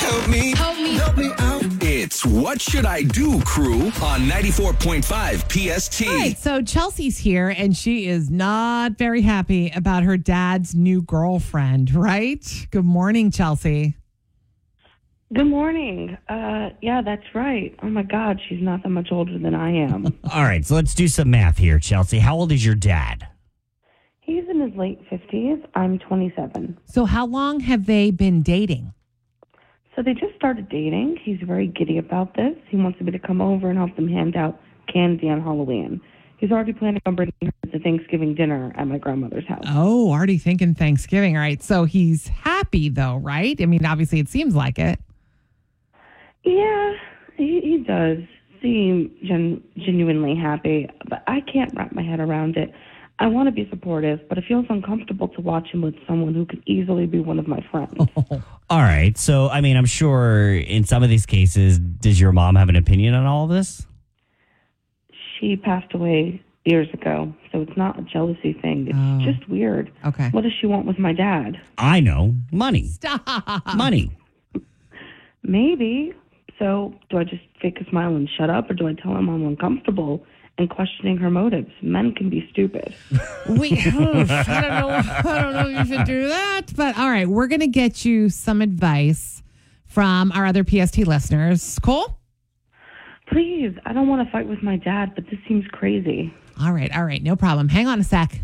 Help me. Help me out. It's What Should I Do, Crew, on 94.5 PST. All right, so Chelsea's here, and she is not very happy about her dad's new girlfriend, right? Good morning, Chelsea. Good morning. Yeah, that's right. Oh my God, she's not that much older than I am. All right, so let's do some math here, Chelsea. How old is your dad? He's in his late 50s. I'm 27. So how long have they been dating? So they just started dating. He's very giddy about this. He wants me to come over and help them hand out candy on Halloween. He's already planning on bringing her to Thanksgiving dinner at my grandmother's house. Oh, already thinking Thanksgiving. All right, so he's happy though, right? I mean, obviously it seems like it. Yeah, he does seem genuinely happy, but I can't wrap my head around it. I want to be supportive, but it feels uncomfortable to watch him with someone who could easily be one of my friends. All right, so, I mean, I'm sure in some of these cases, does your mom have an opinion on all of this? She passed away years ago, so it's not a jealousy thing. It's just weird. Okay. What does she want with my dad? I know. Money. Stop. Money. Maybe. So do I just fake a smile and shut up, or do I tell him I'm uncomfortable and questioning her motives? Men can be stupid. I don't know if you should do that. But all right, we're going to get you some advice from our other PST listeners. Cool? Please, I don't want to fight with my dad, but this seems crazy. All right. No problem. Hang on a sec.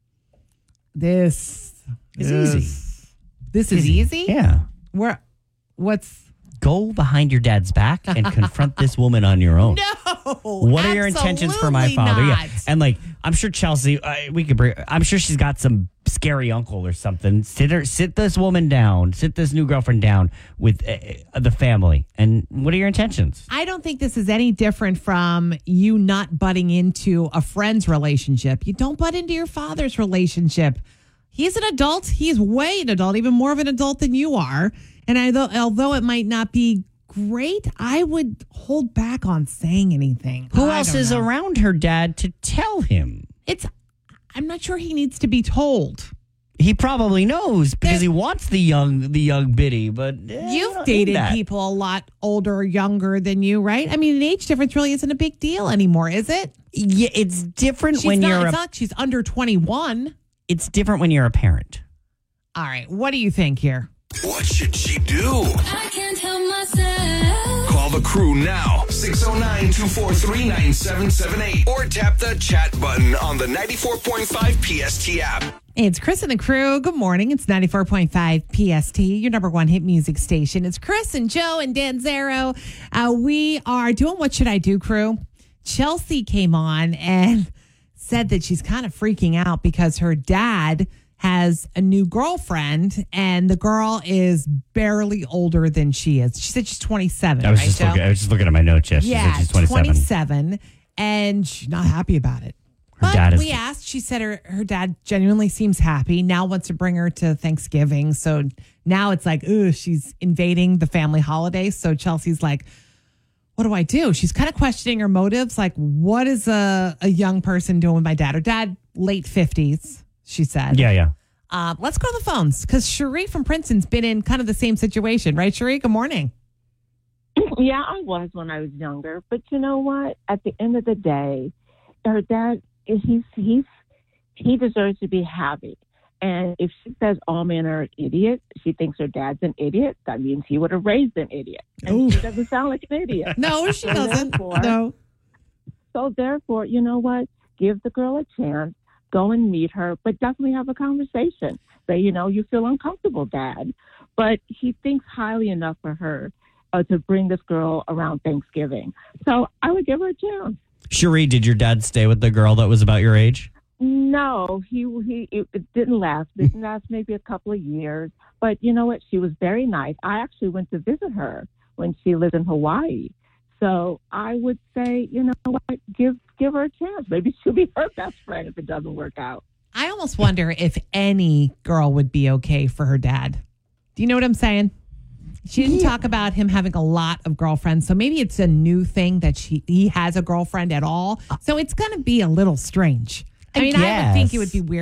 This is easy. This is easy? Yeah. What's... Go behind your dad's back and confront this woman on your own. No. What are your intentions for my father? Not. Yeah. And like, I'm sure Chelsea, I'm sure she's got some scary uncle or something. Sit this woman down, sit this new girlfriend down with the family. And what are your intentions? I don't think this is any different from you not butting into a friend's relationship. You don't butt into your father's relationship. He's an adult. He's way an adult, even more of an adult than you are. And although it might not be great, I would hold back on saying anything. Who else is around her dad to tell him? I'm not sure he needs to be told. He probably knows because he wants the young biddy, but you've dated people a lot older or younger than you, right? I mean, an age difference really isn't a big deal anymore, is it? Yeah, it's different It's not like she's under 21. It's different when you're a parent. All right, what do you think here? What should she do? I can't help myself. Call the crew now, 609-243-9778, or tap the chat button on the 94.5 PST app. It's Chris and the crew. Good morning. It's 94.5 PST, your number one hit music station. It's Chris and Joe and Dan Zero. We are doing What Should I Do, crew. Chelsea came on and said that she's kind of freaking out because her dad has a new girlfriend, and the girl is barely older than she is. She said she's 27. I was just looking at my notes. Yes, yeah, she said she's 27, and she's not happy about it. We asked. She said her dad genuinely seems happy. Now wants to bring her to Thanksgiving. So now it's like, she's invading the family holiday. So Chelsea's like, what do I do? She's kind of questioning her motives. Like, what is a young person doing with my dad? Her dad, late 50s. She said. Yeah. Let's go to the phones because Cherie from Princeton's been in kind of the same situation, right, Cherie? Good morning. Yeah, I was when I was younger. But you know what? At the end of the day, her dad, he deserves to be happy. And if she says all men are idiots, she thinks her dad's an idiot. That means he would have raised an idiot. And she doesn't sound like an idiot. No, she doesn't. No. So therefore, you know what? Give the girl a chance. Go and meet her, but definitely have a conversation. Say, you feel uncomfortable, Dad. But he thinks highly enough for her to bring this girl around Thanksgiving. So I would give her a chance. Cherie, did your dad stay with the girl that was about your age? No, it didn't last. It didn't last maybe a couple of years. But you know what? She was very nice. I actually went to visit her when she lived in Hawaii. So I would say, you know what, give her a chance. Maybe she'll be her best friend if it doesn't work out. I almost wonder if any girl would be okay for her dad. Do you know what I'm saying? She didn't talk about him having a lot of girlfriends. So maybe it's a new thing that he has a girlfriend at all. So it's going to be a little strange. I would think it would be weird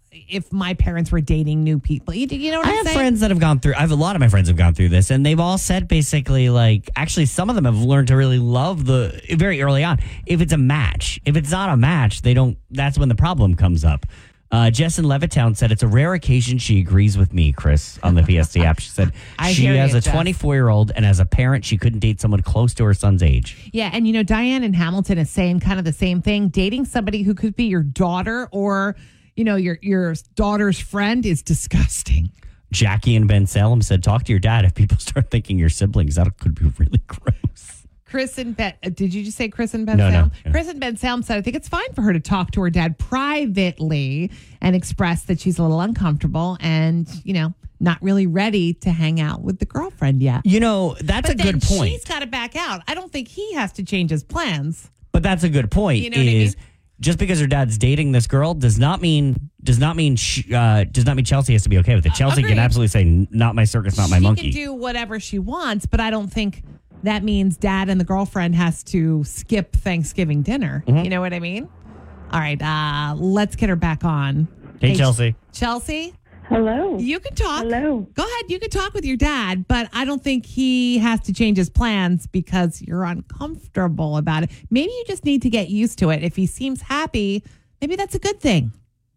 if my parents were dating new people. You know what I I'm have saying? friends that have gone through. I have a lot of my friends have gone through this, and they've all said basically, like, actually, some of them have learned to really love very early on. If it's a match, if it's not a match, they don't. That's when the problem comes up. Jess in Levittown said it's a rare occasion she agrees with me, Chris, on the PST app. She said she hear has you, a Jess. 24-year-old, and as a parent, she couldn't date someone close to her son's age. Yeah, and Diane in Hamilton is saying kind of the same thing. Dating somebody who could be your daughter or your daughter's friend is disgusting. Jackie in Ben Salem said, talk to your dad. If people start thinking you're siblings, that could be really gross. Chris and Ben, did you just say Chris and Ben No, Salem? no. Chris and Ben Salem said, I think it's fine for her to talk to her dad privately and express that she's a little uncomfortable and, not really ready to hang out with the girlfriend yet. That's But a good then point. she's got to back out. I don't think he has to change his plans. But that's a good point. You know what I mean? Just because her dad's dating this girl does not mean Chelsea has to be okay with it. Chelsea Agreed. can absolutely say, not my circus, not my monkey. She can do whatever she wants, but I don't think that means dad and the girlfriend has to skip Thanksgiving dinner. Mm-hmm. You know what I mean? All right, let's get her back on. Hey, Chelsea. Chelsea, Hello. you can talk. Hello. Go ahead. You can talk with your dad, but I don't think he has to change his plans because you're uncomfortable about it. Maybe you just need to get used to it. If he seems happy, maybe that's a good thing.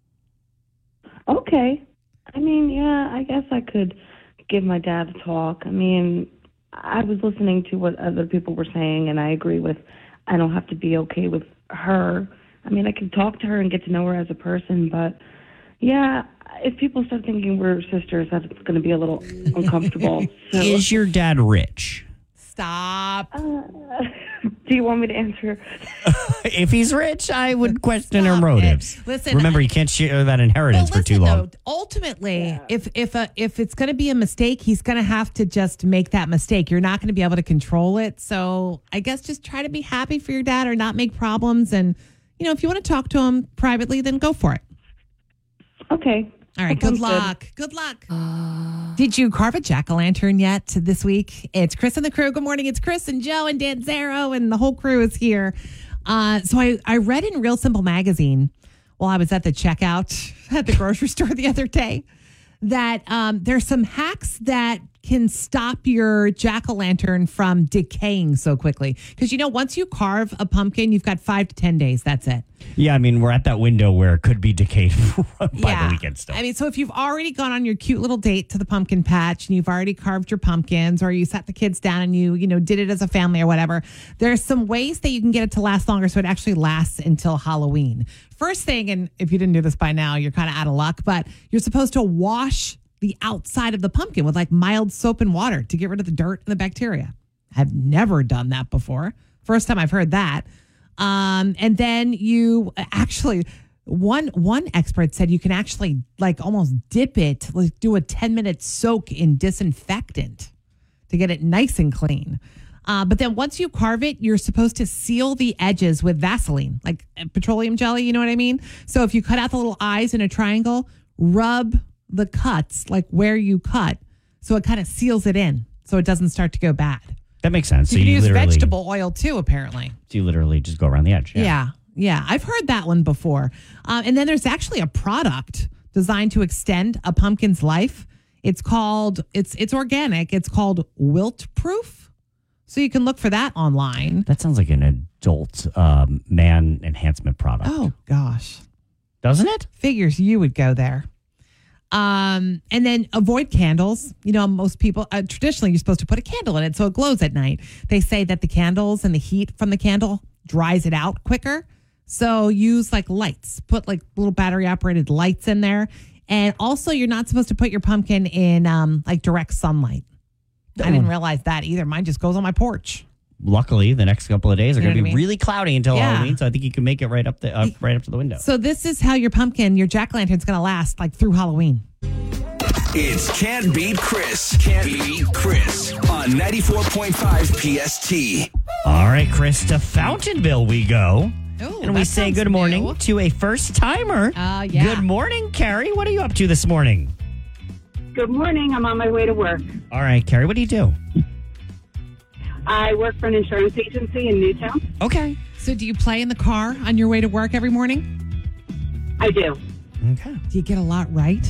Okay. I mean, yeah, I guess I could give my dad a talk. I mean, I was listening to what other people were saying, and I agree with I don't have to be okay with her. I mean, I can talk to her and get to know her as a person, but yeah, if people start thinking we're sisters, that's going to be a little uncomfortable. So, Is your dad rich? Stop. do you want me to answer? If he's rich, I would question her Stop motives. it. Listen, Remember, you can't share that inheritance for too listen, long. though, ultimately, if it's going to be a mistake, he's going to have to just make that mistake. You're not going to be able to control it. So I guess just try to be happy for your dad or not make problems. And, if you want to talk to him privately, then go for it. Okay. All right. That Good sounds luck. Good luck. Did you carve a jack-o'-lantern yet this week? It's Chris and the crew. Good morning. It's Chris and Joe and Dan Zero, and the whole crew is here. So I read in Real Simple Magazine while I was at the checkout at the grocery store the other day that there's some hacks that can stop your jack-o'-lantern from decaying so quickly. Because, once you carve a pumpkin, you've got 5 to 10 days. That's it. Yeah, I mean, we're at that window where it could be decayed by the weekend still. I mean, so if you've already gone on your cute little date to the pumpkin patch and you've already carved your pumpkins or you sat the kids down and you did it as a family or whatever, there's some ways that you can get it to last longer so it actually lasts until Halloween. First thing, and if you didn't do this by now, you're kind of out of luck, but you're supposed to wash the outside of the pumpkin with like mild soap and water to get rid of the dirt and the bacteria. I've never done that before. First time I've heard that. And then you actually, one expert said you can actually like almost dip it, like do a 10-minute soak in disinfectant to get it nice and clean. But then once you carve it, you're supposed to seal the edges with Vaseline, like petroleum jelly, you know what I mean? So if you cut out the little eyes in a triangle, rub the cuts, like where you cut, so it kind of seals it in so it doesn't start to go bad. That makes sense. You can use vegetable oil too, apparently. So you literally just go around the edge. Yeah. I've heard that one before. And then there's actually a product designed to extend a pumpkin's life. It's organic. It's called Wilt Proof. So you can look for that online. That sounds like an adult man enhancement product. Oh, gosh. Doesn't it? Figures you would go there. And then avoid candles. Most people, traditionally, you're supposed to put a candle in it so it glows at night. They say that the candles and the heat from the candle dries it out quicker. So use like lights. Put like little battery operated lights in there. And also, you're not supposed to put your pumpkin in like direct sunlight. I didn't realize that either. Mine just goes on my porch. Luckily, the next couple of days are You know going to what be I mean? really cloudy until Yeah. Halloween, so I think you can make it right up to the window. So this is how your jack-o'-lantern's going to last like through Halloween. It's Can't Beat Chris. Can't Beat Chris on 94.5 PST. All right, Chris, to Fountainville we go. Ooh, And we that say sounds good morning new. to a first timer. Yeah. Good morning, Carrie. What are you up to this morning? Good morning. I'm on my way to work. All right, Carrie, what do you do? I work for an insurance agency in Newtown. Okay. So do you play in the car on your way to work every morning? I do. Okay. Do you get a lot right?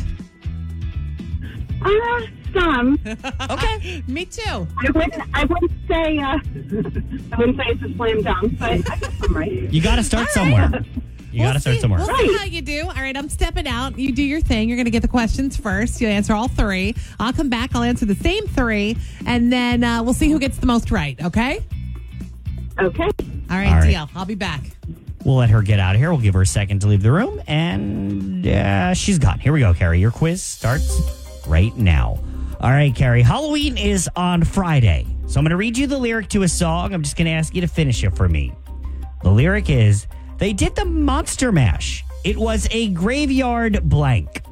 Some. Okay. Me too. I wouldn't say it's a slam dunk, but I guess I'm right. You got to start somewhere. You got to start somewhere. We'll see how you do. All right, I'm stepping out. You do your thing. You're going to get the questions first. You answer all three. I'll come back. I'll answer the same three, and then we'll see who gets the most right. Okay? Okay. All right, All right. deal. I'll be back. We'll let her get out of here. We'll give her a second to leave the room, and she's gone. Here we go, Carrie. Your quiz starts right now. All right, Carrie. Halloween is on Friday, so I'm going to read you the lyric to a song. I'm just going to ask you to finish it for me. The lyric is, they did the Monster Mash. It was a graveyard blank.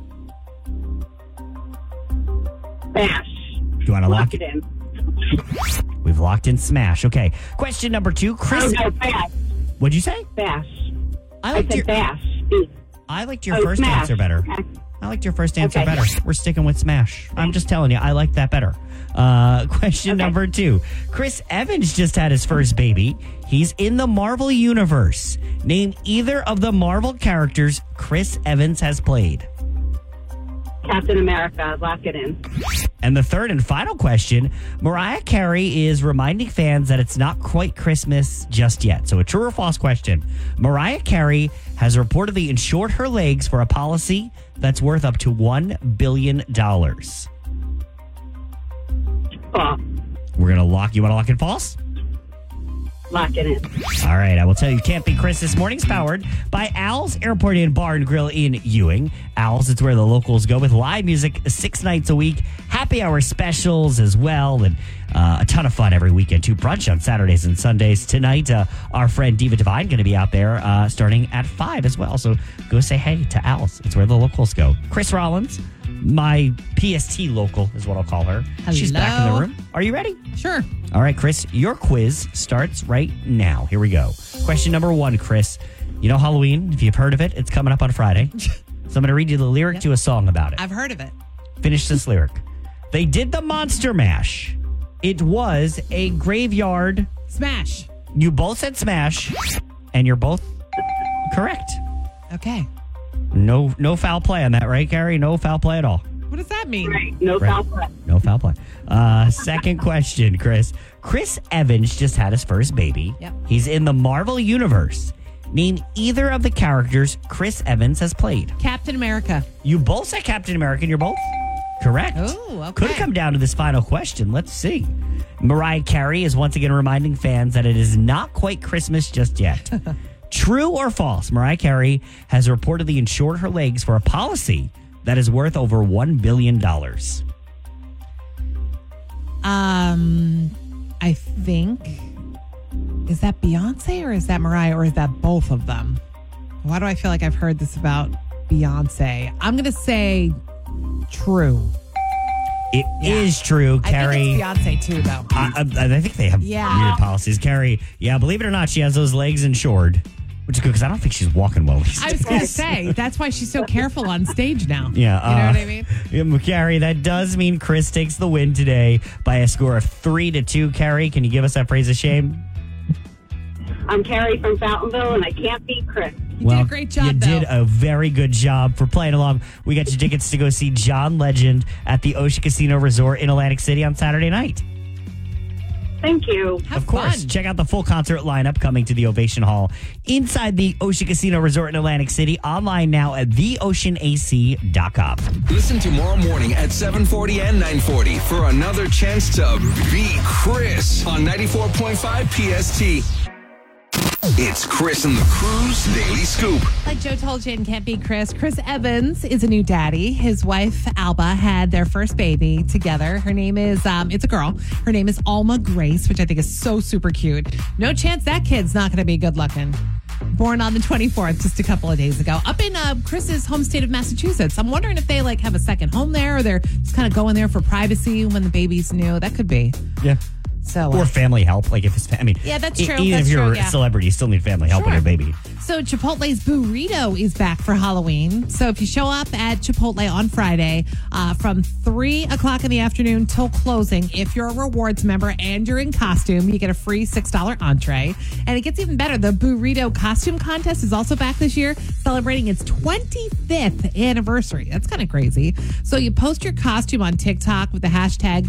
Bash. Do you want to lock it? in. We've locked in Smash. Okay. Question number 2. Chris. Oh, no, bash. What'd you say? Bash. I I liked said your, bash. I liked your Oh, first smash. answer better. Okay. I liked your first answer Okay. better. We're sticking with Smash. I'm just telling you, I like that better. Question number 2. Chris Evans just had his first baby. He's in the Marvel Universe. Name either of the Marvel characters Chris Evans has played. Captain America. Lock it in. And the third and final question, Mariah Carey is reminding fans that it's not quite Christmas just yet. So a true or false question. Mariah Carey has reportedly insured her legs for a policy that's worth up to $1 billion. False. We're going to lock. You want to lock in false? Lock it in. All right, I will tell you, Can't Be Chris this morning's powered by Al's Airport Inn Bar and Grill in Ewing. Al's, it's where the locals go with live music 6 nights a week, happy hour specials as well, and a ton of fun every weekend, too. Brunch on Saturdays and Sundays. Tonight, our friend Diva Divine going to be out there starting at 5 as well, so go say hey to Al's. It's where the locals go. Chris Rollins, my PST local is what I'll call her. She's back in the Hello. room. Are you ready? Sure. All right, Chris, your quiz starts right now. Here we go. Question number 1, Chris. You know Halloween, if you've heard of it, it's coming up on Friday. So I'm going to read you the lyric to a song about it. I've heard of it. Finish this lyric. They did the Monster Mash. It was a graveyard. Smash. You both said Smash, and you're both correct. Okay. No foul play on that, right, Carrie? No foul play at all. What does that mean? Right. No Right. foul play. No foul play. Second question, Chris. Chris Evans just had his first baby. Yep. He's in the Marvel Universe. Name either of the characters Chris Evans has played. Captain America. You both said Captain America, and you're both correct. Ooh, okay. Could come down to this final question. Let's see. Mariah Carey is once again reminding fans that it is not quite Christmas just yet. True or false? Mariah Carey has reportedly insured her legs for a policy that is worth over $1 billion. I think, is that Beyonce or is that Mariah or is that both of them? Why do I feel like I've heard this about Beyonce? I'm going to say true. It is true, Carrie. I think it's Beyonce too, though. I think they have weird policies. Carrie, yeah, believe it or not, she has those legs insured, which is good because I don't think she's walking well these I was days. going to say, that's why she's so careful on stage now. Yeah. You know what I mean? Yeah, Carrie, that does mean Chris takes the win today by a score of 3-2. Carrie, can you give us that praise of shame? I'm Carrie from Fountainville, and I can't beat Chris. You did a great job, You though. did a very good job for playing along. We got you tickets to go see John Legend at the Ocean Casino Resort in Atlantic City on Saturday night. Thank you. Have Of course, fun. check out the full concert lineup coming to the Ovation Hall inside the Ocean Casino Resort in Atlantic City. Online now at theoceanac.com. Listen tomorrow morning at 7:40 and 9:40 for another chance to beat Chris on 94.5 PST. It's Chris and the Crew's Daily Scoop. Like Joe told you and Can't Be Chris, Chris Evans is a new daddy. His wife, Alba, had their first baby together. Her name is, it's a girl. Her name is Alma Grace, which I think is so super cute. No chance that kid's not going to be good looking. Born on the 24th, just a couple of days ago, up in Chris's home state of Massachusetts. I'm wondering if they have a second home there or they're just kind of going there for privacy when the baby's new. That could be. Yeah. So, Or family help. Like if it's, Yeah, that's true. Even That's if you're true, a yeah. celebrity, you still need family help with Sure. your baby. So Chipotle's burrito is back for Halloween. So if you show up at Chipotle on Friday from 3 o'clock in the afternoon till closing, if you're a rewards member and you're in costume, you get a free $6 entree. And it gets even better. The burrito costume contest is also back this year, celebrating its 25th anniversary. That's kind of crazy. So you post your costume on TikTok with the hashtag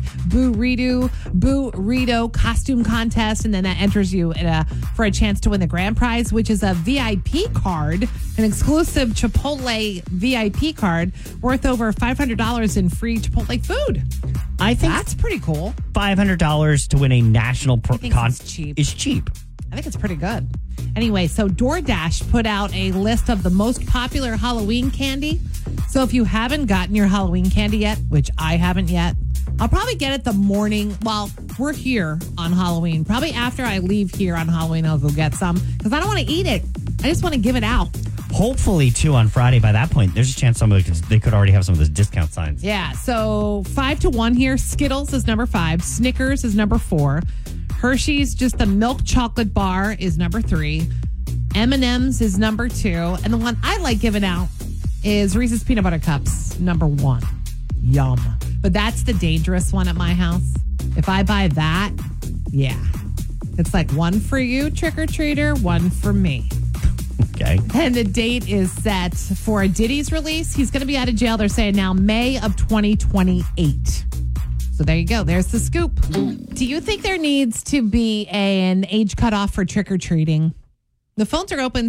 burrito costume contest, and then that enters you for a chance to win the grand prize, which is a VIP card, an exclusive Chipotle VIP card worth over $500 in free Chipotle food. I think That's pretty cool. $500 to win a national it's cheap. is cheap. I think it's pretty good. Anyway, so DoorDash put out a list of the most popular Halloween candy. So if you haven't gotten your Halloween candy yet, which I haven't yet, I'll probably get it the morning while we're here on Halloween. Probably after I leave here on Halloween, I'll go get some because I don't want to eat it. I just want to give it out. Hopefully, too, on Friday, by that point, there's a chance they could already have some of those discount signs. Yeah, so 5-1 here. Skittles is number 5. Snickers is number 4. Hershey's, just the milk chocolate bar, is number 3. M&M's is number 2. And the one I like giving out is Reese's Peanut Butter Cups, number 1. Yum. But that's the dangerous one at my house. If I buy that, yeah. It's like one for you, trick-or-treater, one for me. Okay. And the date is set for Diddy's release. He's going to be out of jail, they're saying now, May of 2028. So there you go. There's the scoop. Do you think there needs to be an age cutoff for trick-or-treating? The phones are open,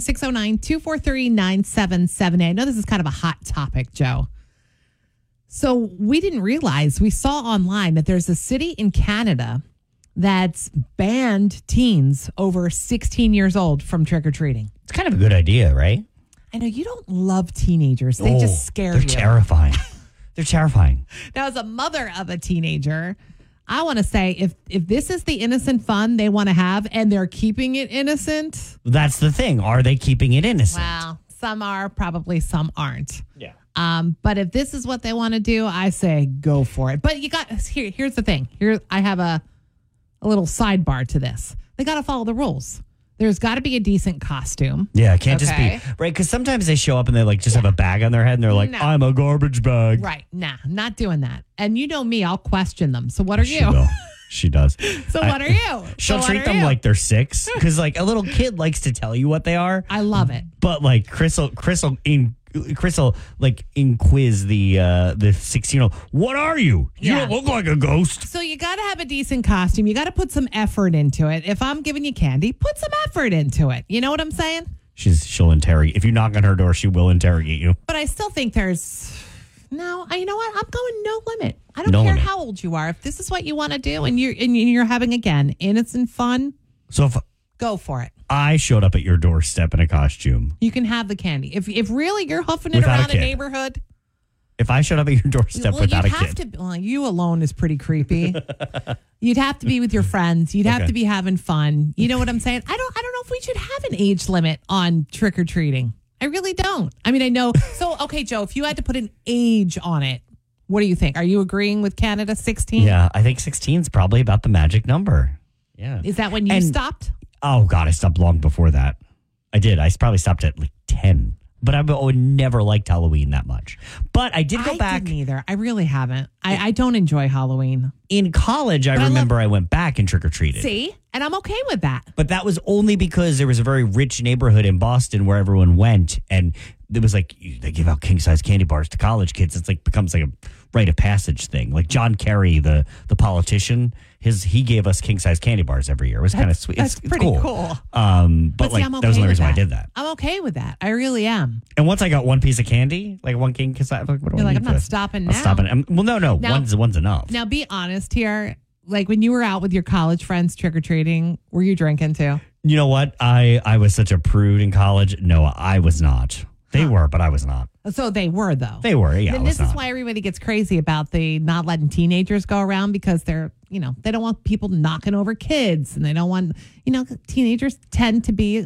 609-243-9778. I know this is kind of a hot topic, Joe. So we didn't realize, we saw online that there's a city in Canada that's banned teens over 16 years old from trick-or-treating. It's kind of a good idea, right? I know you don't love teenagers. They just scare they're you. Terrifying. They're terrifying. Now, as a mother of a teenager, I want to say if this is the innocent fun they want to have and they're keeping it innocent. That's the thing. Are they keeping it innocent? Well, some are, probably some aren't. Yeah. But if this is what they want to do, I say go for it. But here's the thing. Here I have a little sidebar to this. They got to follow the rules. There's got to be a decent costume. Yeah, it can't just Okay. be right, because sometimes they show up and they just have a bag on their head and they're like, No. I'm a garbage bag. Right. Nah, not doing that. And you know me, I'll question them. So what are She you? will. She does. So what are you? She'll So what treat are them you? like they're 6 because like a little kid likes to tell you what they are. I love it. But like Crystal like inquiz the 16-year-old. What are you? You Yeah. don't look like a ghost. So you got to have a decent costume. You got to put some effort into it. If I'm giving you candy, put some effort into it. You know what I'm saying? She'll interrogate. If you knock on her door, she will interrogate you. But I still think there's no. You know what? I'm going no limit. I don't No care limit. how old you are. If this is what you want to do, and you're having again innocent fun, So if go for it. I showed up at your doorstep in a costume, You can have the candy. If really you're huffing it Without a around a kid. neighborhood, if I showed up at your doorstep without a you'd have kid, to. Well, you alone is pretty creepy. You'd have to be with your friends. You'd have Okay. to be having fun. You know what I'm saying? I don't know if we should have an age limit on trick or treating. I really don't. I mean, I know. So, okay, Joe, if you had to put an age on it, what do you think? Are you agreeing with Canada 16? yeah, I think 16 is probably about the magic number. Yeah. Is that when you And- stopped? Oh God, I stopped long before that. I did. I probably stopped at like 10. But I never liked Halloween that much. But I did go back didn't either. I really haven't. I don't enjoy Halloween. in college. I But I remember I went back and trick or treated. See? And I'm okay with that. But that was only because there was a very rich neighborhood in Boston where everyone went, and it was like they give out king size candy bars to college kids. It's like becomes like a rite of passage thing. Like John Kerry, the politician, he gave us king size candy bars every year. It was kind of sweet. That's It's pretty cool. cool. But see, like I'm that was the okay only with reason why I did that. I'm okay with that. I really am. And once I got one piece of candy, like one king size, like, what do You're I like, need I'm not to- stopping I'm now. stopping. Well, no. Now- One's enough. Now, be honest here. Like when you were out with your college friends trick or treating, were you drinking too? You know what? I was such a prude in college. No, I was not. They were, but I was not. So they were, though. They were, yeah. Then I was this is not. why everybody gets crazy about the not letting teenagers go around because they're, they don't want people knocking over kids and they don't want, teenagers tend to be,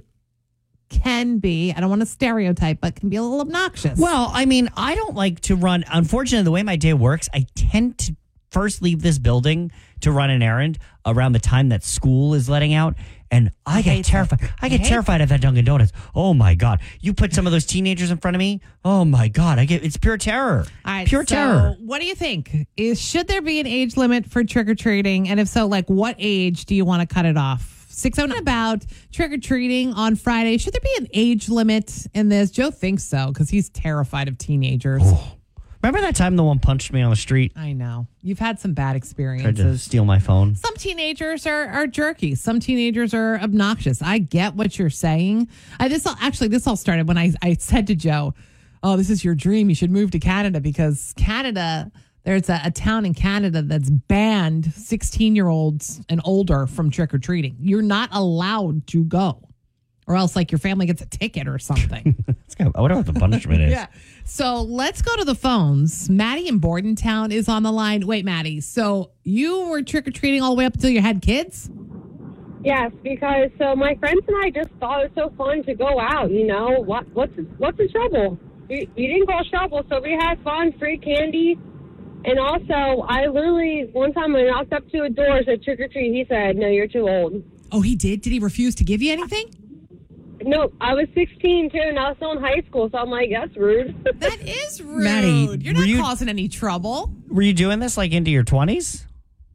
can be, I don't want to stereotype, but can be a little obnoxious. Well, I mean, I don't like to run. Unfortunately, the way my day works, I tend to first leave this building to run an errand around the time that school is letting out. And I get terrified. I get terrified of that Dunkin' Donuts. Oh my God. You put some of those teenagers in front of me. Oh my God. It's pure terror. All right, Pure terror. What do you think? Should there be an age limit for trick-or-treating? And if so, like what age do you want to cut it off? 609 about trick-or-treating on Friday. Should there be an age limit in this? Joe thinks so because he's terrified of teenagers. Oh. Remember that time the one punched me on the street? I know. You've had some bad Tried experiences. to steal my phone. Some teenagers are jerky. Some teenagers are obnoxious. I get what you're saying. This all started when I said to Joe, "Oh, this is your dream. You should move to Canada because Canada, there's a town in Canada that's banned 16-year-olds and older from trick-or-treating. You're not allowed to go. Or else, like, your family gets a ticket or something." I wonder what the punishment is. Yeah. So let's go to the phones. Maddie in Bordentown is on the line. Wait, Maddie. So you were trick-or-treating all the way up until you had kids? Yes, because my friends and I just thought it was so fun to go out. You know, what's the trouble? You didn't call trouble, so we had fun, free candy. And also, I literally, one time I knocked up to a door, said trick or treat. He said, "No, you're too old." Oh, he did? Did he refuse to give you anything? No, I was 16 too, and I was still in high school, so I'm like, that's rude. That is rude. Maddie, You're not causing any trouble. Were you doing this like into your 20s?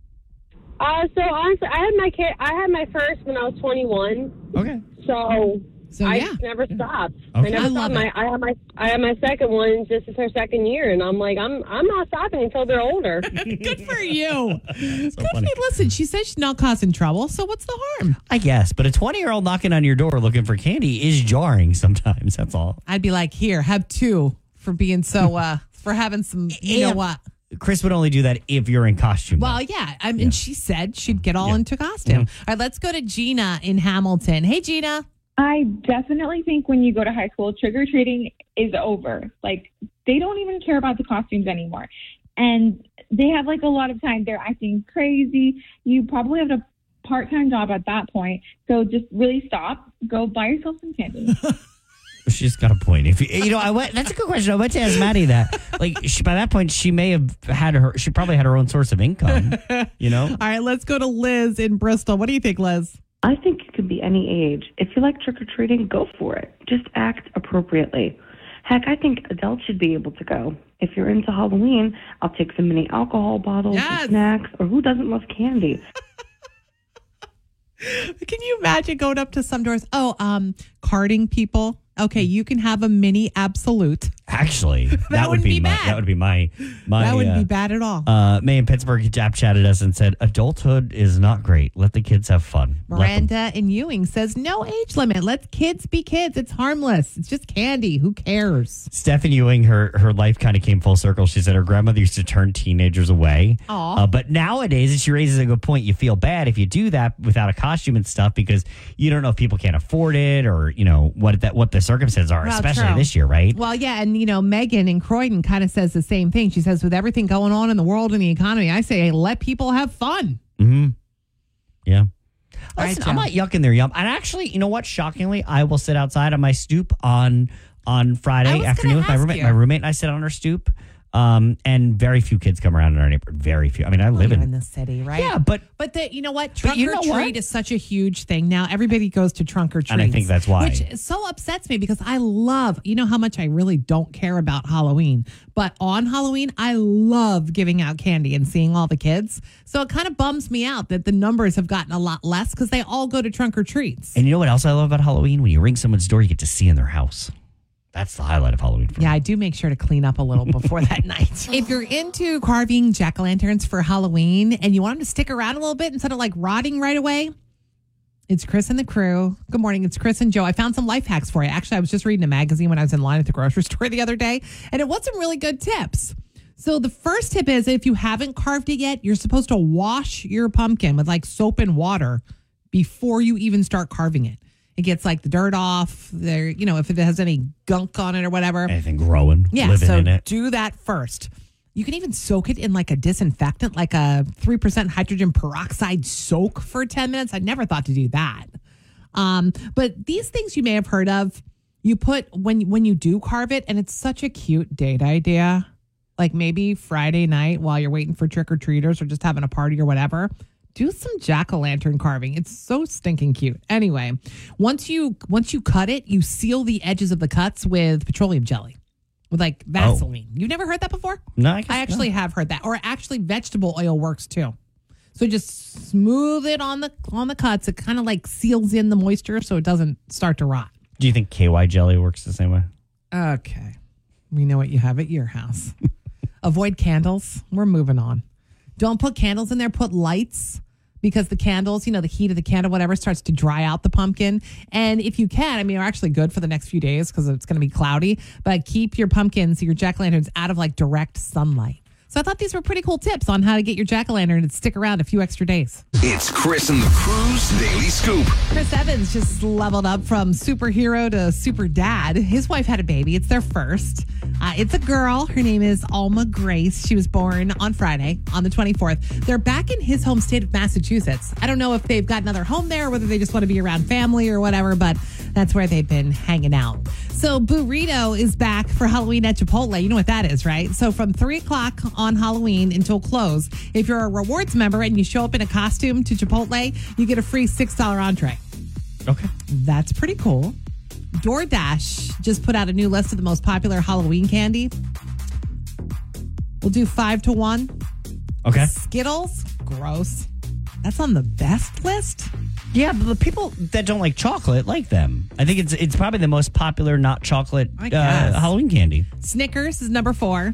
So honestly, I had my first when I was 21. Okay. So I yeah. just never stopped. Okay. I never I love stopped. I had my second one. This is her second year, and I'm like, I'm not stopping until they're older. Good for you. Good for funny. you. Listen, she says she's not causing trouble, so what's the harm? I guess, but a 20-year-old knocking on your door looking for candy is jarring sometimes. That's all. I'd be like, here, have two for being so, for having some, you know what? Chris would only do that if you're in costume. Well, yeah. I mean, she said she'd get all into costume. All right, let's go to Gina in Hamilton. Hey, Gina. I definitely think when you go to high school, trick-or-treating is over. Like, they don't even care about the costumes anymore. And they have, like, a lot of time. They're acting crazy. You probably have a part-time job at that point. So just really stop. Go buy yourself some candy. She's got a point. If that's a good question. I went to ask Maddie that. Like, by that point, she may have she probably had her own source of income, you know? All right, let's go to Liz in Bristol. What do you think, Liz? I think it could be any age. If you like trick-or-treating, go for it. Just act appropriately. Heck, I think adults should be able to go. If you're into Halloween, I'll take some mini alcohol bottles Yes. and snacks, or who doesn't love candy? Can you imagine going up to some doors? Oh, carding people. Okay, you can have a mini absolute. Actually, that would wouldn't be be my. bad. That would be my. That wouldn't be bad at all. May in Pittsburgh chatted us and said, "Adulthood is not great. Let the kids have fun." Miranda in Ewing says, no age limit. Let kids be kids. It's harmless. It's just candy. Who cares? Stephen Ewing, her life kind of came full circle. She said her grandmother used to turn teenagers away. Aw. But nowadays, and she raises a good point, you feel bad if you do that without a costume and stuff because you don't know if people can't afford it or, you know, what the circumstances are, Well, especially true. this year, right? Well, yeah, and Megan in Croydon kind of says the same thing. She says, with everything going on in the world and the economy, I say, hey, let people have fun. Mm-hmm. Yeah. All right, Listen, Joe. I'm not yucking their yum. And actually, you know what? Shockingly, I will sit outside on my stoop on Friday was afternoon with my gonna roommate. ask My you. roommate and I sit on our stoop. And very few kids come around in our neighborhood. Very few. I mean, I live You're in in the city, right? Yeah, but you know what? Trunk you or know treat what? is such a huge thing now. Everybody goes to trunk or treat, And I think that's why. which so upsets me because I love. You know how much I really don't care about Halloween, but on Halloween I love giving out candy and seeing all the kids. So it kind of bums me out that the numbers have gotten a lot less because they all go to trunk or treats. And you know what else I love about Halloween? When you ring someone's door, you get to see in their house. That's the highlight of Halloween for me. Yeah, I do make sure to clean up a little before that night. If you're into carving jack-o'-lanterns for Halloween and you want them to stick around a little bit instead of like rotting right away, it's Chris and the crew. Good morning. It's Chris and Joe. I found some life hacks for you. Actually, I was just reading a magazine when I was in line at the grocery store the other day, and it was some really good tips. So the first tip is if you haven't carved it yet, you're supposed to wash your pumpkin with like soap and water before you even start carving it. It gets like the dirt off there, if it has any gunk on it or whatever. Anything growing, Yeah, living so in it. do that first. You can even soak it in like a disinfectant, like a 3% hydrogen peroxide soak for 10 minutes. I never thought to do that. But these things you may have heard of, you put when you do carve it, and it's such a cute date idea. like maybe Friday night while you're waiting for trick-or-treaters or just having a party or whatever, do some jack-o'-lantern carving. It's so stinking cute. Anyway, once you cut it, you seal the edges of the cuts with petroleum jelly, with like Vaseline. You've never heard that before? No, I guess I actually have heard that. Or actually vegetable oil works too. So just smooth it on the cuts. It kind of like seals in the moisture so it doesn't start to rot. Do you think KY jelly works the same way? Okay. We know what you have at your house. Avoid candles. We're moving on. Don't put candles in there. Put lights, because the candles, the heat of the candle, whatever, starts to dry out the pumpkin. And if you can, they're actually good for the next few days because it's going to be cloudy, but keep your pumpkins, your jack-o'-lanterns out of like direct sunlight. So I thought these were pretty cool tips on how to get your jack-o'-lantern to stick around a few extra days. It's Chris and the Crew's Daily Scoop. Chris Evans just leveled up from superhero to super dad. His wife had a baby. It's their first. It's a girl. Her name is Alma Grace. She was born on Friday, on the 24th. They're back in his home state of Massachusetts. I don't know if they've got another home there, or whether they just want to be around family or whatever, but that's where they've been hanging out. So Burrito is back for Halloween at Chipotle. You know what that is, right? So from 3 o'clock on Halloween until close, if you're a rewards member and you show up in a costume to Chipotle, you get a free $6 entree. Okay. That's pretty cool. DoorDash just put out a new list of the most popular Halloween candy. We'll do 5 to 1. Okay. Skittles, gross. That's on the best list. Yeah, but the people that don't like chocolate like them. I think it's probably the most popular not chocolate Halloween candy. Snickers is number 4.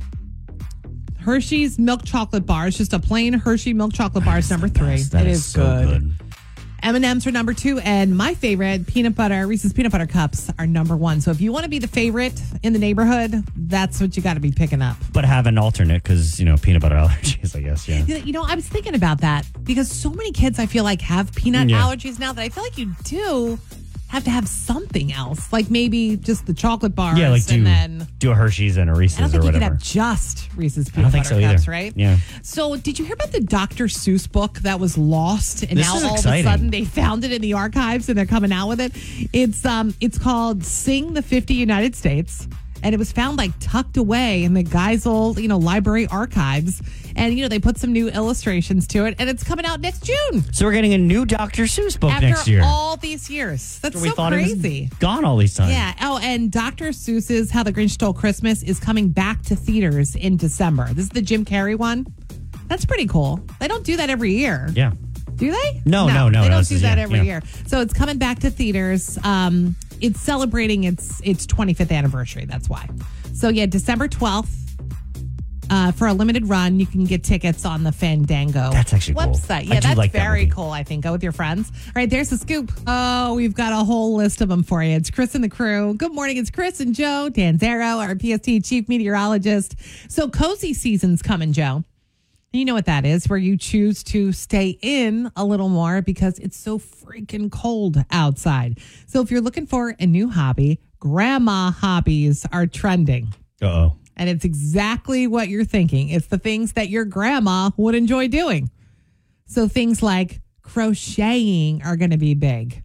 Hershey's milk chocolate bars, just a plain Hershey milk chocolate bar is number 3. That is so good. M&M's are number 2, and my favorite, Reese's peanut butter cups are number 1. So if you want to be the favorite in the neighborhood, that's what you got to be picking up. But have an alternate because, peanut butter allergies, I guess, yeah. I was thinking about that because so many kids, I feel like, have peanut allergies now that I feel like you do have to have something else, like maybe just the chocolate bars. Yeah, like then do a Hershey's and a Reese's or whatever. I don't think you could have just Reese's peanut butter cups, either. Right? Yeah. So did you hear about the Dr. Seuss book that was lost, and This now is all exciting. of a sudden they found it in the archives and they're coming out with it? It's called Sing the 50 United States. And it was found like tucked away in the Geisel, library archives. And, they put some new illustrations to it. And it's coming out next June. So we're getting a new Dr. Seuss book next year. After all these years. That's we so thought crazy. It was gone all these times. Yeah. Oh, and Dr. Seuss's How the Grinch Stole Christmas is coming back to theaters in December. This is the Jim Carrey one. That's pretty cool. They don't do that every year. Yeah. Do they? No. They don't This do is- that yeah, every yeah. year. So it's coming back to theaters. It's celebrating its 25th anniversary. That's why. So yeah, December 12th. For a limited run, you can get tickets on the Fandango That's actually cool. website. I Yeah, do that's like that very movie. cool, I think. Go with your friends. All right, there's the scoop. Oh, we've got a whole list of them for you. It's Chris and the crew. Good morning. It's Chris and Joe Danzaro, our PST chief meteorologist. So cozy season's coming, Joe. You know what that is, where you choose to stay in a little more because it's so freaking cold outside. So if you're looking for a new hobby, grandma hobbies are trending. Uh-oh. And it's exactly what you're thinking. It's the things that your grandma would enjoy doing. So things like crocheting are going to be big.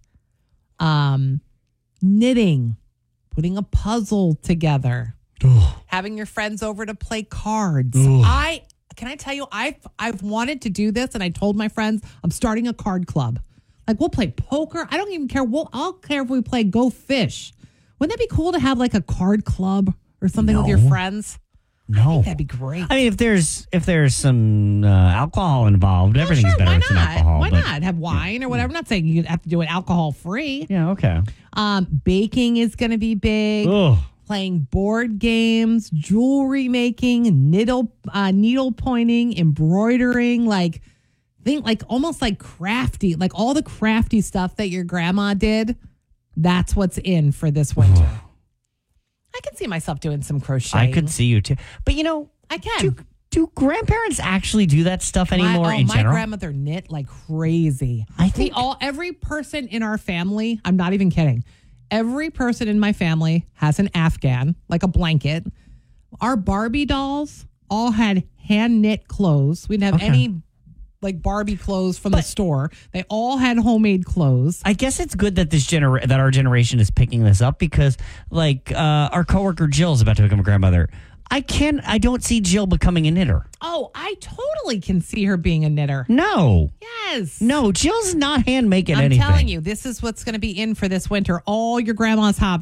Knitting, putting a puzzle together, having your friends over to play cards. Can I tell you, I've wanted to do this, and I told my friends I'm starting a card club. Like, we'll play poker. I don't even care. I'll care if we play Go Fish. Wouldn't that be cool to have like a card club or something with your friends? I No. think that'd be great. I mean, if there's some alcohol involved, everything's better Why with some not? alcohol. Why but- not have wine or whatever? I'm not saying you have to do it alcohol free. Yeah, okay. Baking is going to be big. Ugh. Playing board games, jewelry making, needle pointing, embroidering, almost like crafty, like all the crafty stuff that your grandma did. That's what's in for this winter. I can see myself doing some crocheting. I could see you too. But I can. do grandparents actually do that stuff anymore in my general? grandmother knit like crazy. I think- every person in our family, I'm not even kidding. Every person in my family has an Afghan, like a blanket. Our Barbie dolls all had hand knit clothes. We didn't have any like Barbie clothes from the store. They all had homemade clothes. I guess it's good that that our generation is picking this up because, like, our coworker Jill's about to become a grandmother. I don't see Jill becoming a knitter. Oh, I totally can see her being a knitter. No. Yes. No, Jill's not hand making I'm anything. telling you, this is what's going to be in for this winter. All your grandma's hobbies.